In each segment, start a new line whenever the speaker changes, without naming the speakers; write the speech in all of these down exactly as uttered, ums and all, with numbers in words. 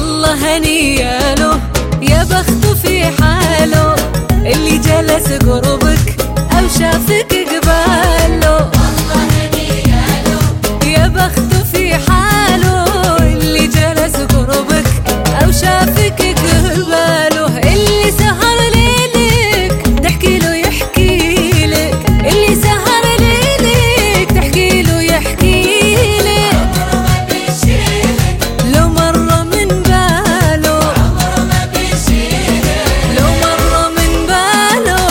والله هنياله يا بخته في حاله اللي جلس قربك أو شافك قباله. والله هنياله يا بخته في حاله اللي جلس قربك أو شافك قباله. اللي سهر ليلك تحكي له يحكي لك، اللي سهر ليلك تحكي له يحكي لك. عمره ما بيشيلك لو مرة من باله، عمره ما بيشيلك لو مرة من باله.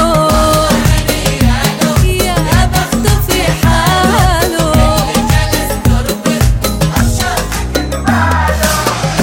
يا بخته في حاله اللي جلس قربك أو شافك قباله.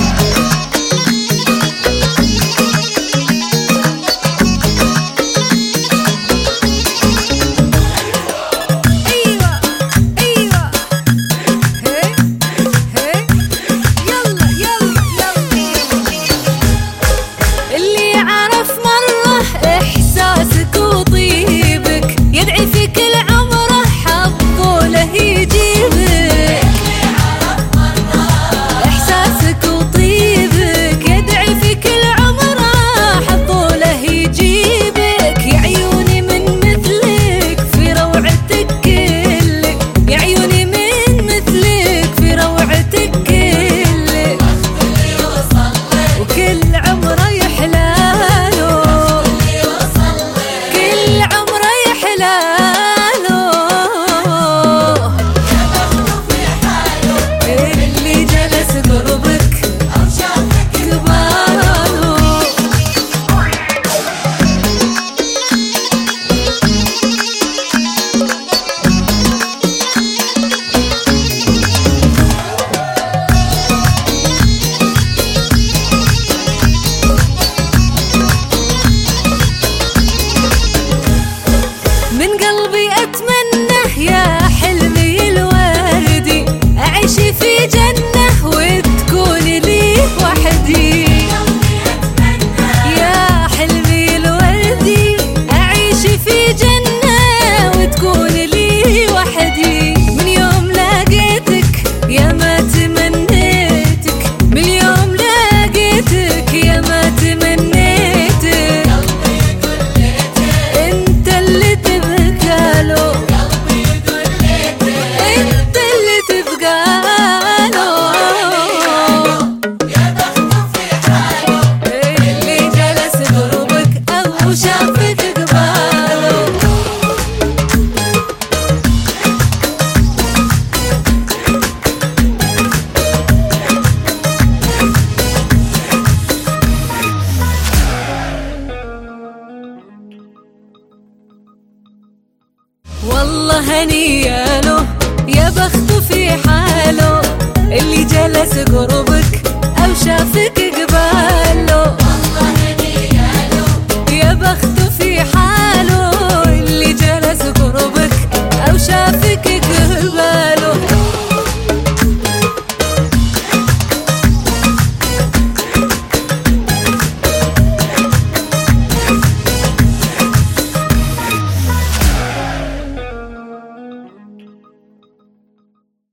من قلبي أتمنى يا حلمي الوردي أعيش في جنة وتكون لي وحدي. يا حلمي الوردي أعيش في جنة وتكون لي وحدي. من يوم لقيتك يا ما تمنيتك، من يوم لقيتك يا ما تمنيتك. انت اللي تبقى له، انت اللي تبقى له. يا بخته في حاله اللي جلس قربك أو شافك قباله. والله هنياله يا بخته في حاله اللي جلس قربك